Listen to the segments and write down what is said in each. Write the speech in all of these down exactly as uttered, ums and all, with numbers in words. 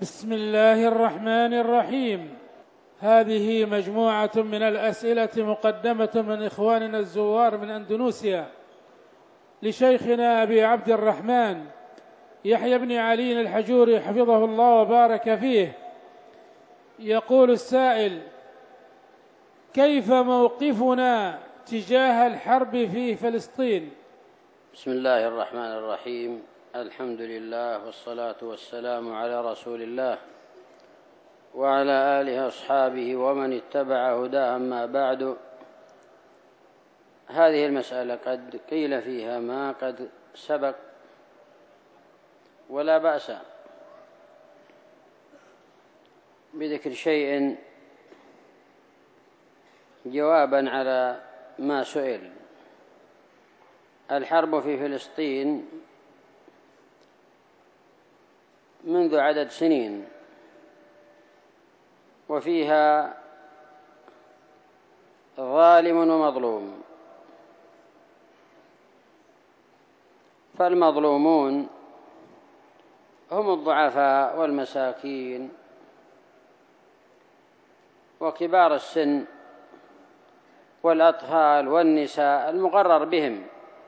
بسم الله الرحمن الرحيم. هذه مجموعة من الأسئلة مقدمة من إخواننا الزوار من أندونيسيا لشيخنا أبي عبد الرحمن يحيى بن علي الحجوري حفظه الله وبارك فيه. يقول السائل: كيف موقفنا تجاه الحرب في فلسطين؟ بسم الله الرحمن الرحيم. الحمد لله والصلاة والسلام على رسول الله وعلى آله وأصحابه ومن اتبع هداه. أما بعد، هذه المسألة قد قيل فيها ما قد سبق، ولا بأس بذكر شيء جوابا على ما سئل. الحرب في فلسطين منذ عدد سنين، وفيها ظالم ومظلوم. فالمظلومون هم الضعفاء والمساكين وكبار السن والأطفال والنساء المغرر بهم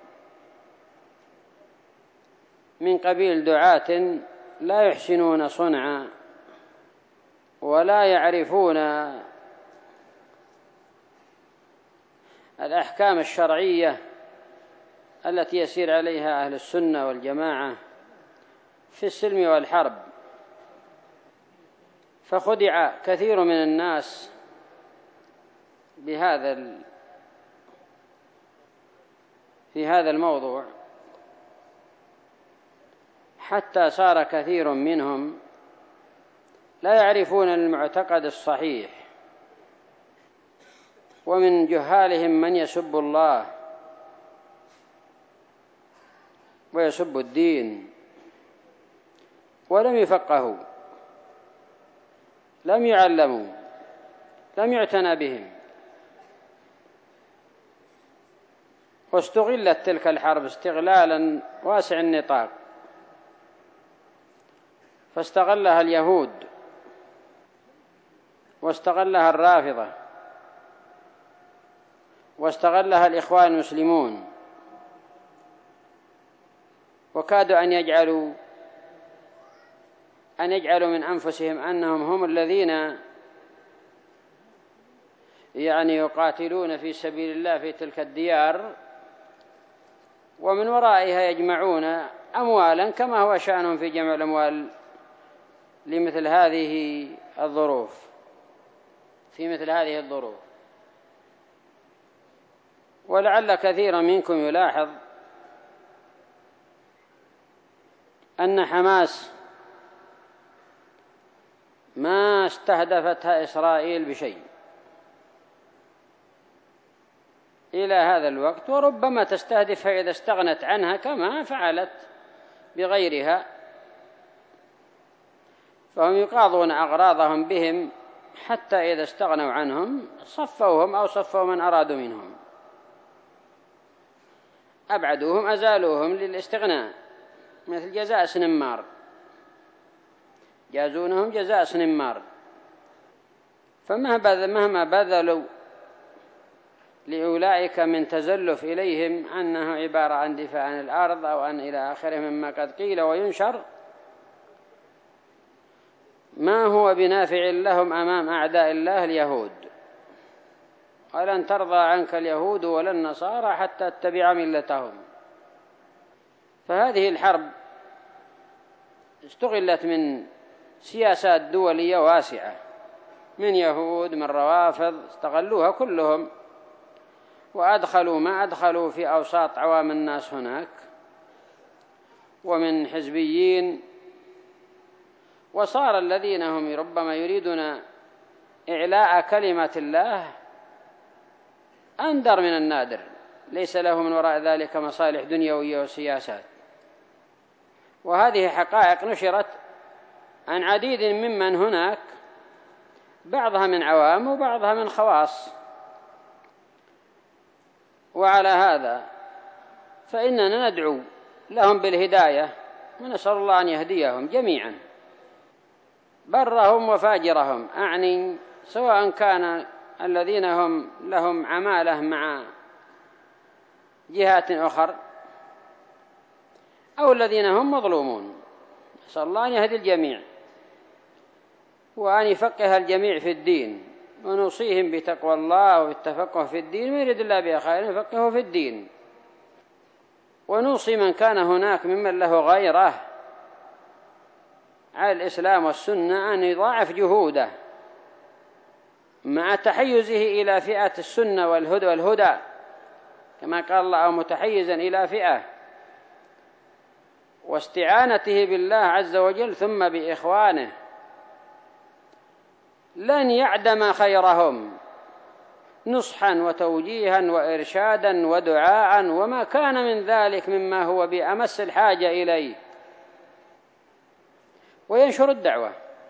من قبيل دعاة لا يحسنون صنعا ولا يعرفون الأحكام الشرعية التي يسير عليها أهل السنة والجماعة في السلم والحرب. فخدع كثير من الناس بهذا في هذا الموضوع، حتى صار كثير منهم لا يعرفون المعتقد الصحيح، ومن جهالهم من يسب الله ويسب الدين ولم يفقهوا، لم يعلموا، لم يعتنى بهم. واستغلت تلك الحرب استغلالا واسع النطاق، فاستغلها اليهود واستغلها الرافضة واستغلها الإخوان المسلمون، وكادوا أن يجعلوا أن يجعلوا من أنفسهم أنهم هم الذين يعني يقاتلون في سبيل الله في تلك الديار، ومن ورائها يجمعون أموالا كما هو شأنهم في جمع الأموال لمثل هذه الظروف في مثل هذه الظروف. ولعل كثيرا منكم يلاحظ أن حماس ما استهدفتها إسرائيل بشيء إلى هذا الوقت، وربما تستهدفها إذا استغنت عنها كما فعلت بغيرها. فهم يقاضون أغراضهم بهم حتى إذا استغنوا عنهم صفوهم أو صفوا من أرادوا منهم، أبعدوهم أزالوهم للاستغناء، مثل جزاء سنمار، جازونهم جزاء سنمار. فمهما بذلوا لأولئك من تزلف إليهم أنه عبارة عن دفاع عن الأرض أو أن إلى آخره مما قد قيل وينشر، ما هو بنافع لهم أمام أعداء الله اليهود. ولن ترضى عنك اليهود ولا النصارى حتى تتبع ملتهم. فهذه الحرب استغلت من سياسات دولية واسعة، من يهود، من روافض، استغلوها كلهم وأدخلوا ما أدخلوا في أوساط عوام الناس هناك، ومن حزبيين. وصار الذين هم ربما يريدون إعلاء كلمة الله أندر من النادر، ليس له من وراء ذلك مصالح دنيوية وسياسات. وهذه حقائق نشرت عن عديد ممن هناك، بعضها من عوام وبعضها من خواص. وعلى هذا فإننا ندعو لهم بالهداية ونسأل الله أن يهديهم جميعا. برهم وفاجرهم، أعني سواء كان الذين هم لهم عمالة مع جهات أخرى أو الذين هم مظلومون. نسأل الله أن يهدي الجميع وأن يفقه الجميع في الدين، ونوصيهم بتقوى الله وبالتفقه في الدين، ويريد الله بها خير يفقهه في الدين. ونوصي من كان هناك ممن له غيره على الإسلام والسنة أن يضاعف جهوده مع تحيزه إلى فئة السنة والهدى والهدى كما قال الله، أو متحيزا إلى فئة، واستعانته بالله عز وجل ثم بإخوانه. لن يعدم خيرهم نصحا وتوجيها وإرشادا ودعاء وما كان من ذلك مما هو بأمس الحاجة إليه، وينشر الدعوة.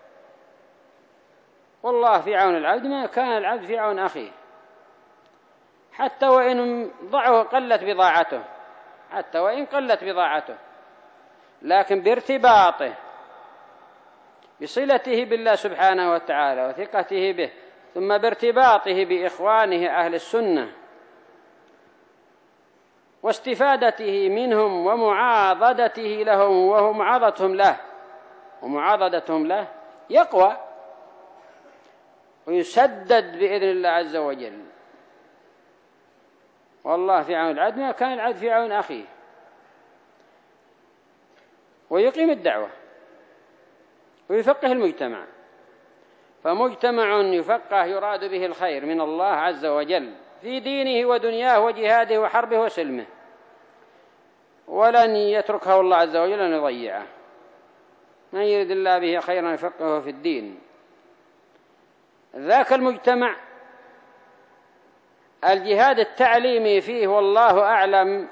والله في عون العبد ما كان العبد في عون أخيه، حتى وإن ضعه قلت بضاعته، حتى وإن قلت بضاعته، لكن بارتباطه بصلته بالله سبحانه وتعالى وثقته به، ثم بارتباطه بإخوانه أهل السنة واستفادته منهم ومعاضدته لهم ومعاضدتهم له ومعاضدتهم له يقوى ويسدد بإذن الله عز وجل. والله في عون العبد ما كان العبد في عون أخيه، ويقيم الدعوة ويفقه المجتمع. فمجتمع يفقه يراد به الخير من الله عز وجل في دينه ودنياه وجهاده وحربه وسلمه، ولن يتركه الله عز وجل أن يضيعه. من يريد الله به خيرا يفقهه في الدين. ذاك المجتمع الجهاد التعليمي فيه والله أعلم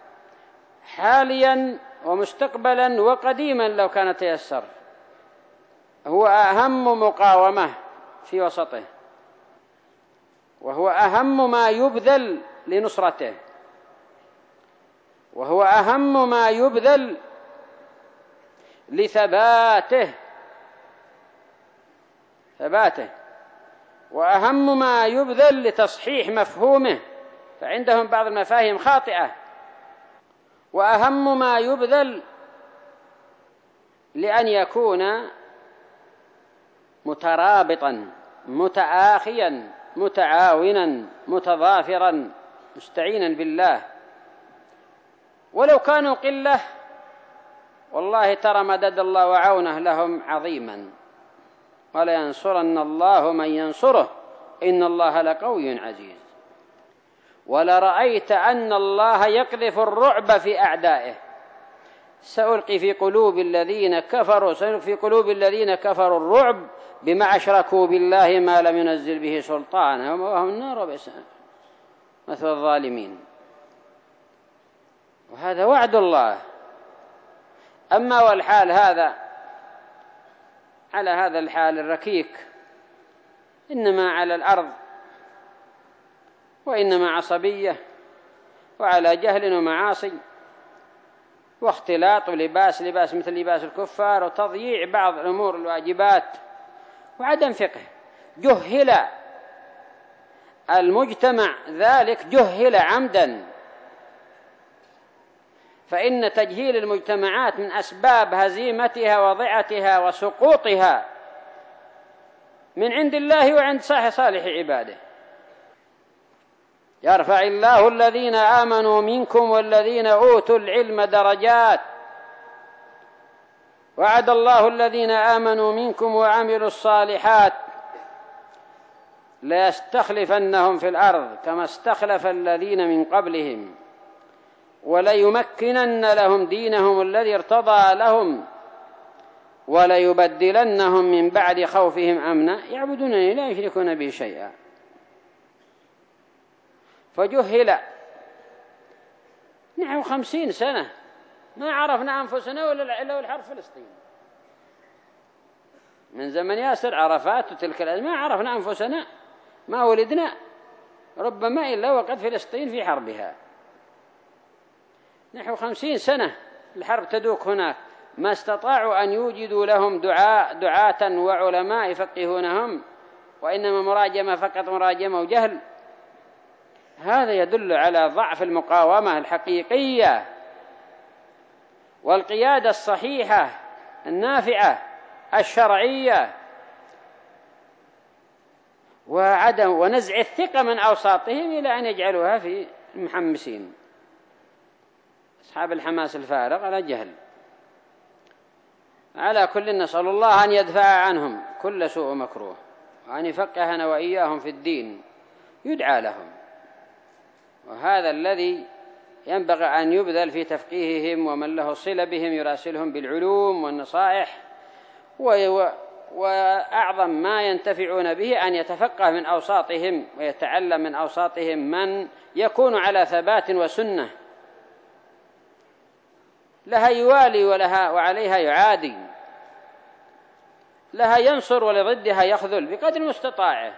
حاليا ومستقبلا وقديما لو كان تيسر هو أهم مقاومة في وسطه، وهو أهم ما يبذل لنصرته، وهو أهم ما يبذل لثباته ثباته وأهم ما يبذل لتصحيح مفهومه، فعندهم بعض المفاهيم خاطئة، وأهم ما يبذل لأن يكون مترابطا متآخيا متعاونا متضافرا مستعينا بالله. ولو كانوا قلة والله ترى مدد الله وعونه لهم عظيما، ولينصرن الله من ينصره إن الله لقوي عزيز. ولرأيت أن الله يقذف الرعب في أعدائه، سألقي في قلوب الذين كفروا سألقي في قلوب الذين كفروا الرعب بما أشركوا بالله ما لم ينزل به سلطانا ومأواهم النار وبئس مثوى الظالمين. وهذا وعد الله. أما والحال هذا على هذا الحال الركيك إنما على الأرض، وإنما عصبية، وعلى جهل ومعاصي واختلاط ولباس لباس مثل لباس الكفار، وتضييع بعض الأمور الواجبات، وعدم فقه. جهل المجتمع ذلك، جهل عمدا. فإن تجهيل المجتمعات من أسباب هزيمتها وضعتها وسقوطها من عند الله وعند صالح عباده. يرفع الله الذين آمنوا منكم والذين أوتوا العلم درجات. وعد الله الذين آمنوا منكم وعملوا الصالحات ليستخلفنهم في الأرض كما استخلف الذين من قبلهم وليمكنن لهم دينهم الذي ارتضى لهم وليبدلنهم من بعد خوفهم أمنا يعبدونني لا يشركون به شيئا. فجهل نحو خمسين سنة ما عرفنا أنفسنا إلا والحرب فلسطين. من زمن ياسر عرفات وتلك الأزمة ما عرفنا أنفسنا، ما ولدنا ربما إلا وقد فلسطين في حربها. نحو خمسين سنة الحرب تدوك هناك، ما استطاعوا أن يوجدوا لهم دعاء دعاة وعلماء يفقهونهم، وإنما مراجمة فقط، مراجمة وجهل. هذا يدل على ضعف المقاومة الحقيقية والقيادة الصحيحة النافعة الشرعية، وعدم ونزع الثقة من أوساطهم إلى أن يجعلوها في المحمسين، أصحاب الحماس الفارغ على جهل. على كل نسأل الله أن يدفع عنهم كل سوء مكروه، وأن يفقهنا وإياهم في الدين، يدعى لهم. وهذا الذي ينبغي أن يبذل في تفقيههم، ومن له صلة بهم يراسلهم بالعلوم والنصائح. وأعظم ما ينتفعون به أن يتفقه من أوساطهم ويتعلم من أوساطهم من يكون على ثبات وسنة، لها يوالي ولها وعليها يعادي، لها ينصر ولضدها يخذل بقدر مستطاعه،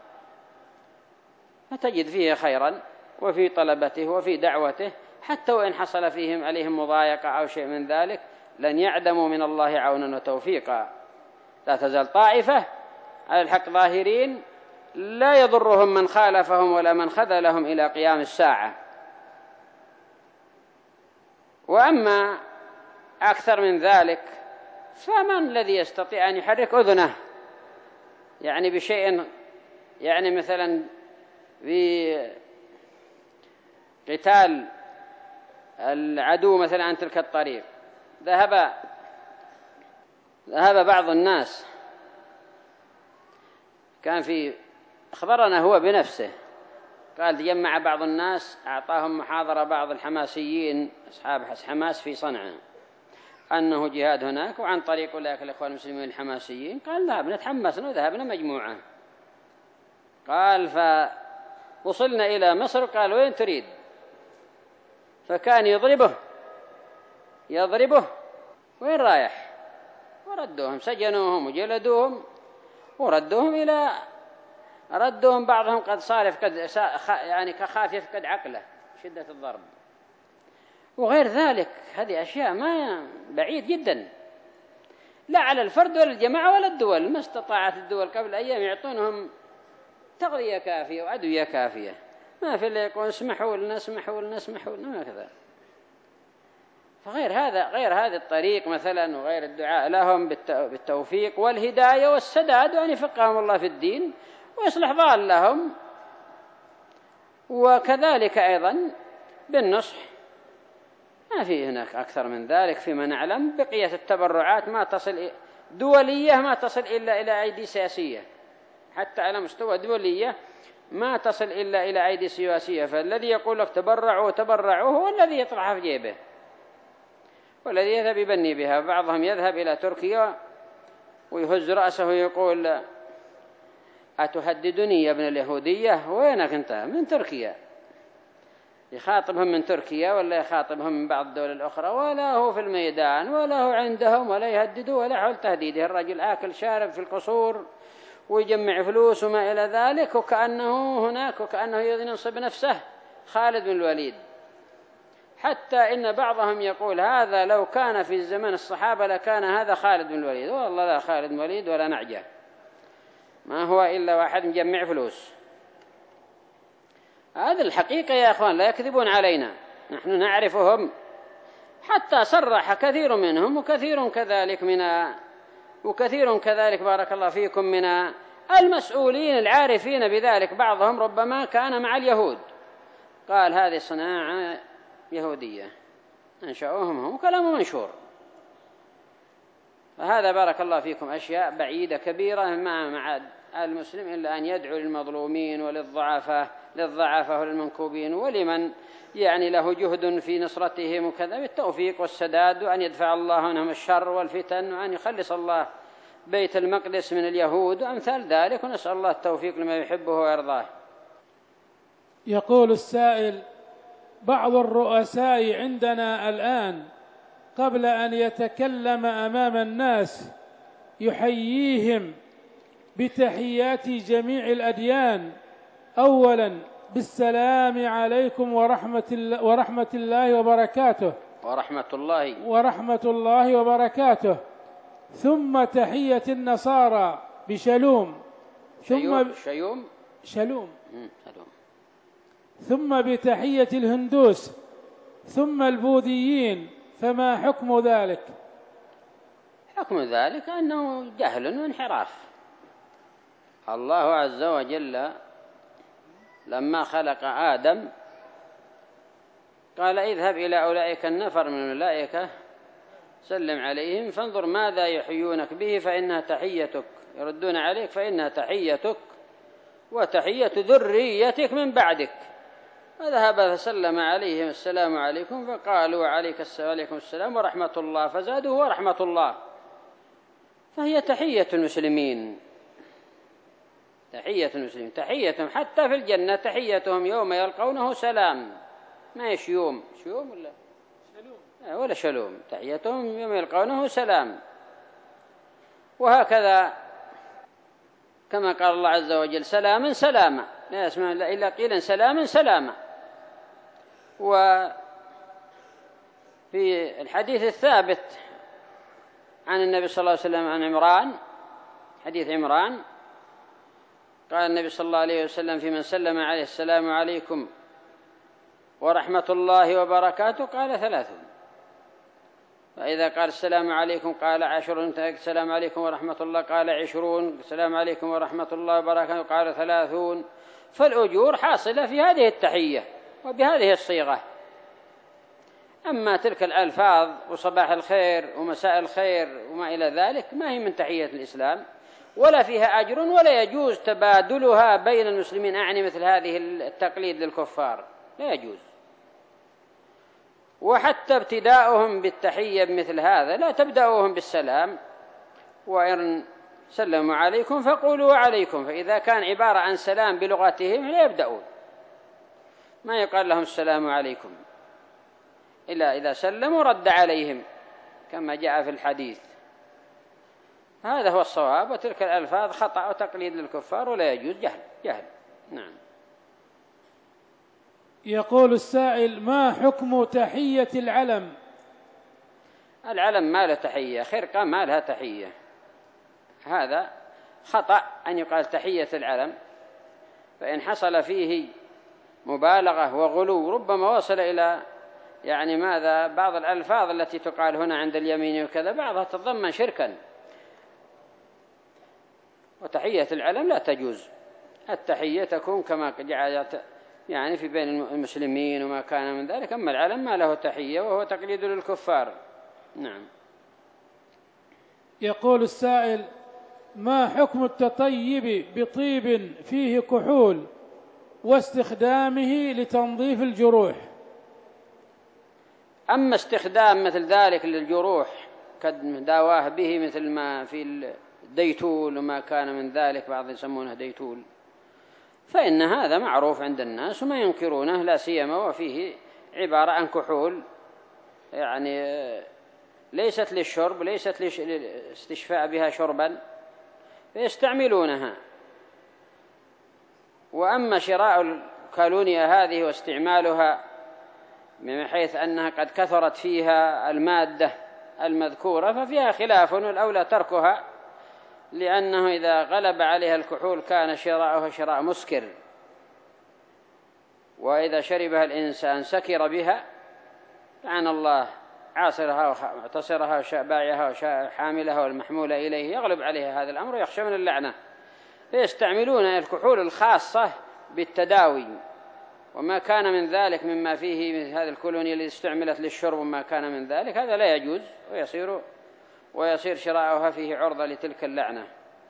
فتجد فيه خيرا وفي طلبته وفي دعوته، حتى وإن حصل فيهم عليهم مضايقة أو شيء من ذلك لن يعدموا من الله عونا وتوفيقا. لا تزال طائفة على الحق ظاهرين، لا يضرهم من خالفهم ولا من خذلهم إلى قيام الساعة. وأما أكثر من ذلك فمن الذي يستطيع أن يحرك أذنه يعني بشيء، يعني مثلا بقتال العدو مثلا عن تلك الطريق. ذهب ذهب بعض الناس، كان في أخبرنا هو بنفسه، قال تجمع بعض الناس، أعطاهم محاضرة بعض الحماسيين أصحاب حماس في صنعاء أنه جهاد هناك وعن طريق أولئك الإخوان المسلمين الحماسيين. قال ذهبنا تحمسنا وذهبنا مجموعة. قال فوصلنا إلى مصر، قال وين تريد؟ فكان يضربه يضربه وين رايح؟ وردوهم، سجنوهم وجلدوهم وردوهم إلى ردوهم. بعضهم قد صار قد يعني كخاف يفقد عقله شدة الضرب وغير ذلك. هذه أشياء ما بعيد جدا، لا على الفرد ولا الجماعة ولا الدول. ما استطاعت الدول قبل أيام يعطونهم تغذية كافية وأدوية كافية، ما في اللي يقول اسمحوا لنا اسمحوا لنا اسمحوا لنا كذا. فغير هذا غير هذا الطريق مثلا، وغير الدعاء لهم بالتوفيق والهداية والسداد، وأن يفقههم الله في الدين ويصلح ضالهم. وكذلك أيضا بالنصح، ما في هناك أكثر من ذلك فيما نعلم. بقية التبرعات ما تصل دولية ما تصل إلا إلى أيدي سياسية، حتى على مستوى دولية ما تصل إلا إلى أيدي سياسية. فالذي يقول لك تبرعوا تبرعوا هو الذي يطرحها في جيبه والذي يذهب يبني بها. بعضهم يذهب إلى تركيا ويهز رأسه ويقول أتهددني يا ابن اليهودية؟ وينك أنت؟ من تركيا. يخاطبهم من تركيا ولا يخاطبهم من بعض الدول الأخرى، ولا هو في الميدان ولا هو عندهم ولا يهددوا ولا حول تهديده. الرجل آكل شارب في القصور ويجمع فلوس وما إلى ذلك، وكأنه هناك وكأنه ينصب نفسه خالد بن الوليد. حتى إن بعضهم يقول هذا لو كان في زمن الصحابة لكان هذا خالد بن الوليد. والله لا خالد بن الوليد ولا نعجة، ما هو إلا واحد مجمع فلوس. هذا الحقيقة يا أخوان، لا يكذبون علينا، نحن نعرفهم. حتى صرح كثير منهم وكثير كذلك من وكثير كذلك بارك الله فيكم من المسؤولين العارفين بذلك. بعضهم ربما كان مع اليهود، قال هذه صناعة يهودية أنشأوهم هم، كلام منشور. فهذا بارك الله فيكم أشياء بعيدة كبيرة ما مع المسلم إلا أن يدعو للمظلومين وللضعفاء للضعفاء وللمنكوبين، ولمن يعني له جهد في نصرتهم وكذا، بالتوفيق والسداد، وأن يدفع الله عنهم الشر والفتن، وأن يخلص الله بيت المقدس من اليهود وأمثال ذلك. ونسأل الله التوفيق لما يحبه ويرضاه. يقول السائل: بعض الرؤساء عندنا الآن قبل أن يتكلم أمام الناس يحييهم بتحيات جميع الأديان، أولا بالسلام عليكم ورحمة الله, ورحمة الله وبركاته، ورحمة الله ورحمة الله وبركاته، ثم تحية النصارى بشلوم، ثم شيوم شلوم شلوم ثم بتحية الهندوس، ثم البوذيين، فما حكم ذلك؟ حكم ذلك أنه جهل وانحراف. الله عز وجل لما خلق آدم قال اذهب إلى أولئك النفر من الملائكة سلم عليهم فانظر ماذا يحيونك به فإنها تحيتك، يردون عليك فإنها تحيتك وتحية ذريتك من بعدك. فذهب فسلم عليهم السلام عليكم، فقالوا عليك عليكم السلام ورحمة الله، فزادوا ورحمة الله. فهي تحية المسلمين، تحية المسلمين، تحيتهم حتى في الجنة تحيتهم يوم يلقونه سلام، ما يشيوم شيوم ولا شلوم ولا شلوم، تحيتهم يوم يلقونه سلام. وهكذا كما قال الله عز وجل سلاما سلاما، لا يسمع إلا قيلا سلاما سلاما. وفي الحديث الثابت عن النبي صلى الله عليه وسلم عن عمران، حديث عمران، قال النبي صلى الله عليه وسلم في من سلم عليه السلام عليكم ورحمة الله وبركاته قال ثلاثون، فإذا قال السلام عليكم قال عشرون، السلام عليكم ورحمة الله قال عشرون، السلام عليكم ورحمة الله وبركاته قال ثلاثون. فالأجور حاصلة في هذه التحية وبهذه الصيغة. أما تلك الألفاظ وصباح الخير ومساء الخير وما إلى ذلك ما هي من تحية الإسلام ولا فيها أجر، ولا يجوز تبادلها بين المسلمين، أعني مثل هذه التقليد للكفار لا يجوز. وحتى ابتداؤهم بالتحية بمثل هذا لا تبدأوهم بالسلام، وإن سلموا عليكم فقولوا عليكم، فإذا كان عبارة عن سلام بلغتهم لا يبدأون، ما يقال لهم السلام عليكم إلا إذا سلموا رد عليهم كما جاء في الحديث. هذا هو الصواب، وتلك الألفاظ خطأ وتقليد للكفار ولا يجوز، جهل جهل. نعم. يقول السائل ما حكم تحية العلم؟ العلم ما له تحية، خرقة ما لها تحية، هذا خطأ أن يقال تحية العلم، فإن حصل فيه مبالغة وغلو ربما وصل إلى يعني ماذا بعض الألفاظ التي تقال هنا عند اليمين وكذا بعضها تتضمن شركا، وتحية العلم لا تجوز. التحية تكون كما جعلت يعني في بين المسلمين وما كان من ذلك، أما العلم ما له تحية وهو تقليد للكفار. نعم. يقول السائل ما حكم التطيب بطيب فيه كحول واستخدامه لتنظيف الجروح؟ أما استخدام مثل ذلك للجروح كداواه به مثل ما في الديتول وما كان من ذلك، بعض يسمونه ديتول، فإن هذا معروف عند الناس وما ينكرونه، لا سيما وفيه عبارة عن كحول يعني ليست للشرب، ليست للاستشفاء بها شربا، فيستعملونها. وأما شراء الكالونيا هذه واستعمالها من حيث أنها قد كثرت فيها المادة المذكورة ففيها خلاف، والأولى تركها، لأنه إذا غلب عليها الكحول كان شراؤها شراء مسكر، وإذا شربها الإنسان سكر بها، لعن الله عاصرها ومعتصرها وبائعها وحاملها والمحمولة إليه، يغلب عليها هذا الأمر ويخشى من اللعنة، فيستعملون الكحول الخاصة بالتداوي وما كان من ذلك مما فيه من هذه الكولونيا اللي استعملت للشرب وما كان من ذلك، هذا لا يجوز، ويصير ويصير شراؤها فيه عرضة لتلك اللعنة.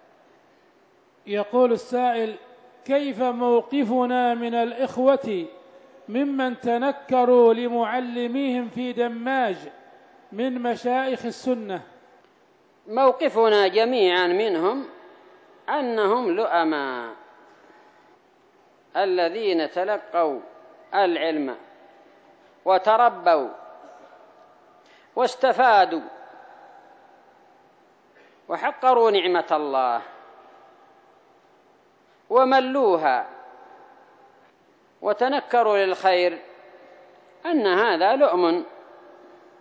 يقول السائل كيف موقفنا من الإخوة ممن تنكروا لمعلميهم في دماج من مشايخ السنة؟ موقفنا جميعا منهم أنهم لؤماء الذين تلقوا العلم وتربوا واستفادوا وحقروا نعمة الله وملوها وتنكروا للخير، أن هذا لؤم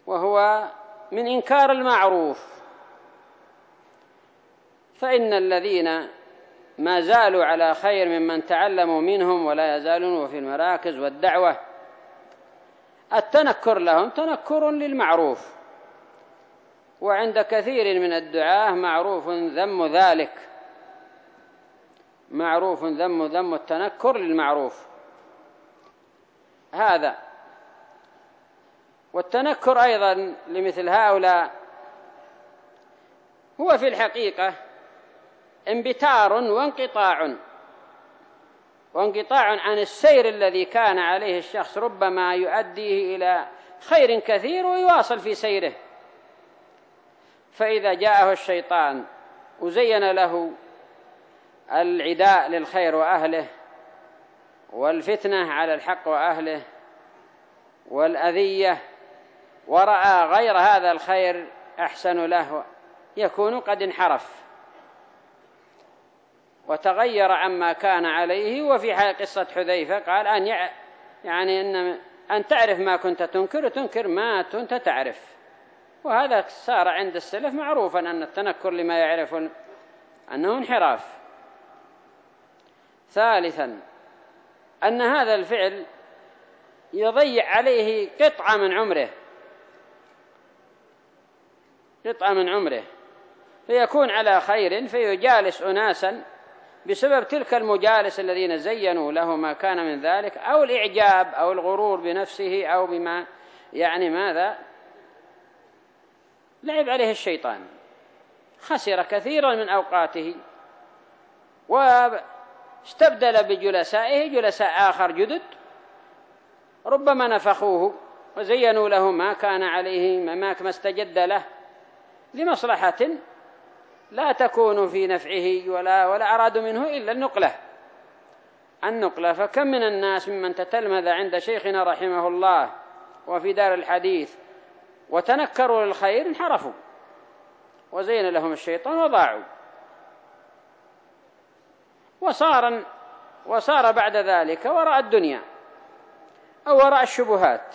وهو من إنكار المعروف. فإن الذين ما زالوا على خير ممن تعلموا منهم ولا يزالون في المراكز والدعوة، التنكر لهم تنكر للمعروف، وعند كثير من الدعاة معروف ذم ذلك، معروف ذم ذم التنكر للمعروف هذا. والتنكر أيضا لمثل هؤلاء هو في الحقيقة انبتار وانقطاع وانقطاع عن السير الذي كان عليه الشخص، ربما يؤديه إلى خير كثير ويواصل في سيره. فإذا جاءه الشيطان وزين له العداء للخير وأهله والفتنة على الحق وأهله والأذية، ورأى غير هذا الخير أحسن له، يكون قد انحرف وتغير عما كان عليه. وفي قصة حذيفة قال أن يعني أن أن تعرف ما كنت تنكر وتنكر ما كنت تعرف. وهذا صار عند السلف معروفا أن التنكر لما يعرف أنه انحراف. ثالثا أن هذا الفعل يضيع عليه قطعة من عمره، قطعة من عمره، فيكون على خير فيجالس أناسا بسبب تلك المجالس الذين زينوا له ما كان من ذلك، أو الإعجاب أو الغرور بنفسه أو بما يعني ماذا لعب عليه الشيطان، خسر كثيرا من أوقاته واستبدل بجلسائه جلساء آخر جدد ربما نفخوه وزينوا له ما كان عليه ما استجد له لمصلحة لا تكون في نفعه ولا ولا أرادوا منه إلا النقلة النقلة. فكم من الناس ممن تتلمذ عند شيخنا رحمه الله وفي دار الحديث وتنكروا للخير انحرفوا وزين لهم الشيطان وضاعوا، وصار وصار بعد ذلك وراء الدنيا أو وراء الشبهات.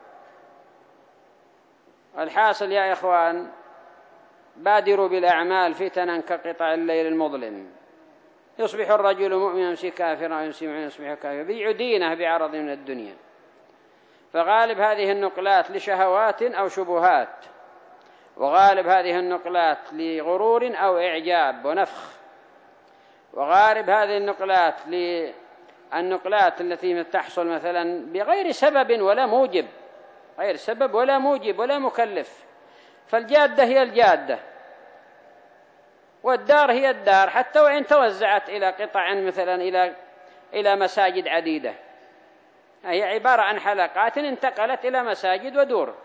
الحاصل يا إخوان بادروا بالأعمال فتنا كقطع الليل المظلم، يصبح الرجل مؤمنا يمسي كافرا ويمسي مؤمنا يصبح كافرا، بيع دينه بعرض من الدنيا. فغالب هذه النقلات لشهوات أو شبهات، وغالب هذه النقلات لغرور أو إعجاب ونفخ، وغالب هذه النقلات للنقلات التي تحصل مثلا بغير سبب ولا موجب، غير سبب ولا موجب ولا مكلف. فالجادة هي الجادة والدار هي الدار، حتى وإن توزعت إلى قطع مثلا إلى إلى مساجد عديدة، هي عبارة عن حلقات انتقلت إلى مساجد ودور.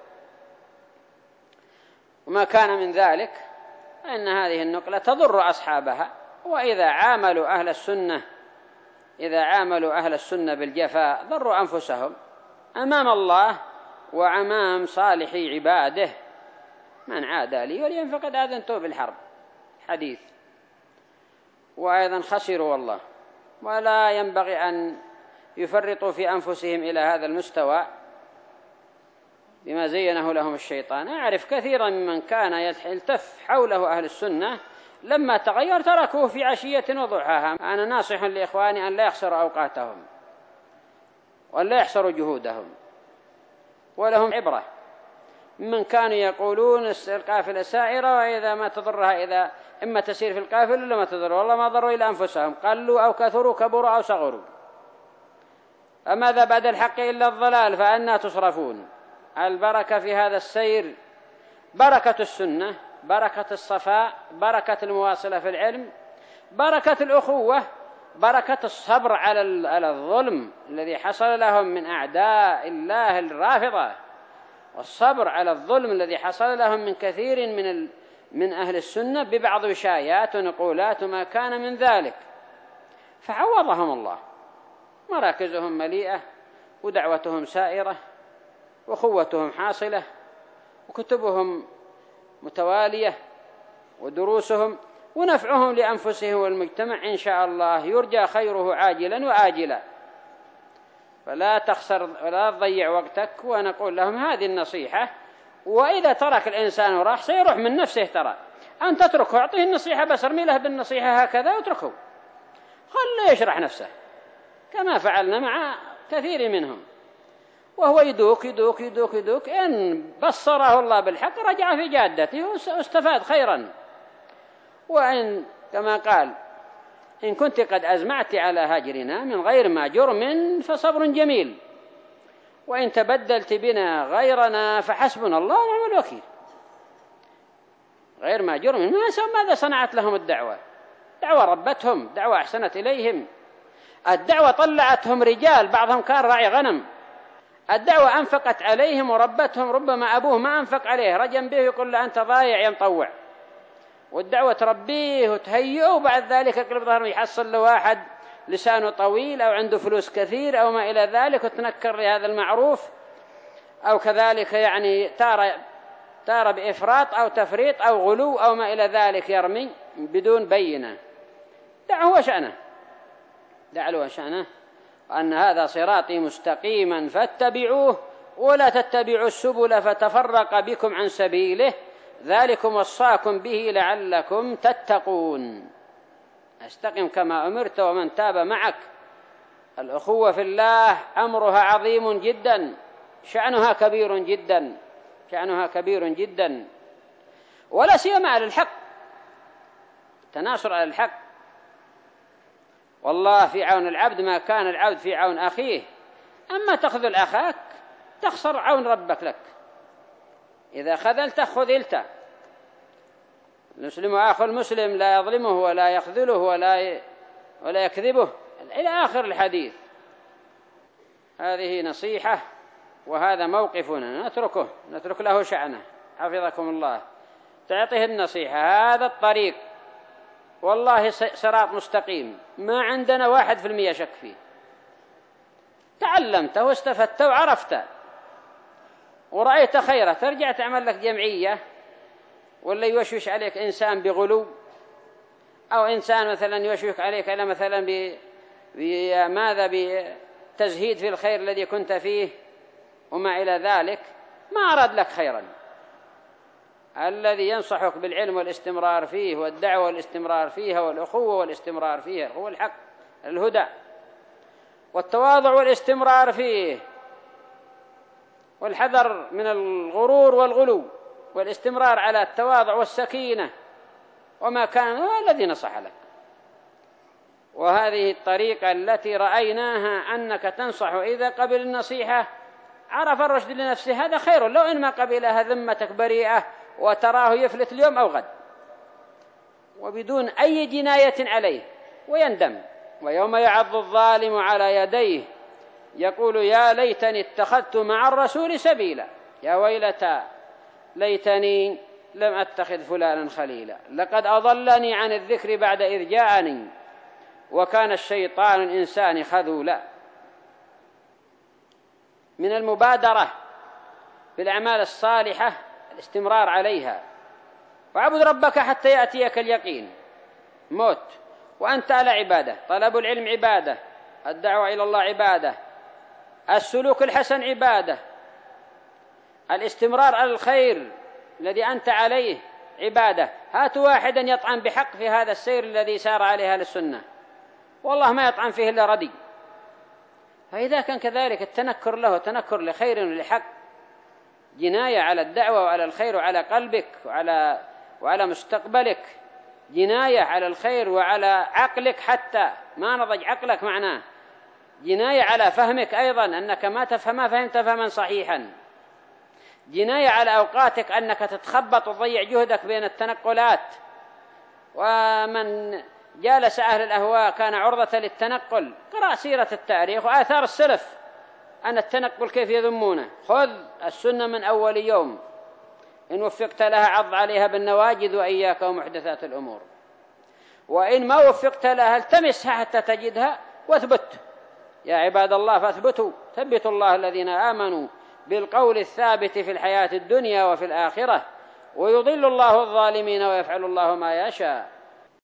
وما كان من ذلك أن هذه النقلة تضر أصحابها. وإذا عاملوا أهل السنة إذا عاملوا أهل السنة بالجفاء ضروا أنفسهم أمام الله وأمام صالح عباده. من عادى لي وليا فقد آذنته بالحرب حديث. وأيضا خسروا والله، ولا ينبغي أن يفرطوا في أنفسهم إلى هذا المستوى بما زينه لهم الشيطان. أعرف كثيرا ممن كان يلتف حوله أهل السنة لما تغير تركوه في عشية وضحاها. أنا ناصح لإخواني أن لا يخسروا أوقاتهم وأن لا يحسروا جهودهم، ولهم عبرة من كانوا يقولون القافلة سائرة وإذا ما تضرها إذا إما تسير في القافلة ولا ما تضر، والله ما ضروا إلى أنفسهم، قلوا أو كثروا كبروا أو صغروا. أماذا بعد الحق إلا الضلال فأنا تصرفون. البركة في هذا السير بركة السنة، بركة الصفاء، بركة المواصلة في العلم، بركة الأخوة، بركة الصبر على الظلم الذي حصل لهم من أعداء الله الرافضة، والصبر على الظلم الذي حصل لهم من كثير من من أهل السنة ببعض وشايات ونقولات وما كان من ذلك، فعوضهم الله. مراكزهم مليئة ودعوتهم سائرة وأخوتهم حاصلة وكتبهم متوالية ودروسهم ونفعهم لأنفسهم والمجتمع إن شاء الله يرجى خيره عاجلا وآجلا. فلا تخسر ولا تضيع وقتك. ونقول لهم هذه النصيحة، وإذا ترك الإنسان وراح سيروح من نفسه. ترى أن تتركه، أعطيه النصيحة بس ارمي له بالنصيحة هكذا واتركه، خله يشرح نفسه كما فعلنا مع كثير منهم، وهو يدوك يدوك يدوك يدوك إن بصره الله بالحق رجع في جادته واستفاد خيرا. وإن كما قال إن كنت قد أزمعت على هجرنا من غير ما جرم فصبر جميل، وإن تبدلت بنا غيرنا فحسبنا الله ونعم الوكيل. غير ما جرم ما ماذا صنعت لهم الدعوة؟ دعوة ربتهم، دعوة أحسنت إليهم، الدعوة طلعتهم رجال بعضهم كان راعي غنم، الدعوة أنفقت عليهم وربتهم، ربما أبوه ما أنفق عليه رجم به يقول له أنت ضايع يا مطوع، والدعوة تربيه وتهيئه، وبعد ذلك يقلب ظهره يحصل له واحد لسانه طويل أو عنده فلوس كثير أو ما إلى ذلك وتنكر لهذا المعروف، أو كذلك يعني تارى تارى بإفراط أو تفريط أو غلو أو ما إلى ذلك يرمي بدون بينة. دعه وشأنه، دعه وشأنه، وأن هذا صراطي مستقيما فاتبعوه ولا تتبعوا السبل فتفرق بكم عن سبيله ذلكم وصاكم به لعلكم تتقون. استقم كما أمرت ومن تاب معك. الأخوة في الله أمرها عظيم جدا، شأنها كبير جدا، شأنها كبير جدا، ولا سيما على الحق، تناصر على الحق. والله في عون العبد ما كان العبد في عون أخيه. أما تخذل أخاك تخسر عون ربك لك، إذا خذلت خذلت. المسلم أخو المسلم لا يظلمه ولا يخذله ولا ولا يكذبه إلى آخر الحديث. هذه نصيحة وهذا موقفنا، نتركه نترك له شأنه حفظكم الله، تعطيه النصيحة. هذا الطريق والله صراط مستقيم ما عندنا واحد في المية شك فيه، تعلمت واستفدت وعرفت ورأيت خيره ترجع تعمل لك جمعية، ولا يوشوش عليك إنسان بغلو، أو إنسان مثلا يوشوش عليك على مثلا بماذا بتزهيد في الخير الذي كنت فيه وما إلى ذلك، ما أراد لك خيرا. الذي ينصحك بالعلم والاستمرار فيه والدعوة والاستمرار فيها والأخوة والاستمرار فيها هو الحق الهدى، والتواضع والاستمرار فيه، والحذر من الغرور والغلو، والاستمرار على التواضع والسكينة وما كان هو الذي نصح لك. وهذه الطريقة التي رأيناها أنك تنصح إذا قبل النصيحة عرف الرشد لنفسه هذا خير، لو إن ما قبلها ذمتك بريئة وتراه يفلت اليوم أو غد وبدون أي جناية عليه ويندم. ويوم يعض الظالم على يديه يقول يا ليتني اتخذت مع الرسول سبيلا، يا ويلتى ليتني لم أتخذ فلانا خليلا، لقد أضلني عن الذكر بعد إذ جاءني وكان الشيطان الإنسان خذولا. من المبادرة بالأعمال الصالحة الاستمرار عليها، واعبد ربك حتى يأتيك اليقين، موت وأنت على عبادة، طلب العلم عبادة، الدعوة إلى الله عبادة، السلوك الحسن عبادة، الاستمرار على الخير الذي أنت عليه عبادة. هات واحدا يطعن بحق في هذا السير الذي سار عليها للسنة، والله ما يطعن فيه إلا ردي. فإذا كان كذلك التنكر له تنكر لخير ولحق، جناية على الدعوة وعلى الخير وعلى قلبك وعلى وعلى مستقبلك، جناية على الخير وعلى عقلك، حتى ما نضج عقلك معناه جناية على فهمك أيضا أنك ما تفهم ما فهمت فهما صحيحا، جناية على أوقاتك أنك تتخبط وتضيع جهدك بين التنقلات. ومن جالس أهل الأهواء كان عرضة للتنقل. قرأ سيرة التاريخ وآثار السلف أن التنقل كيف يذمونه. خذ السنة من أول يوم، إن وفقت لها عض عليها بالنواجذ وإياك ومحدثات الأمور، وإن ما وفقت لها التمسها حتى تجدها واثبت. يا عباد الله فاثبتوا، ثبتوا الله الذين آمنوا بالقول الثابت في الحياة الدنيا وفي الآخرة، ويضل الله الظالمين ويفعل الله ما يشاء.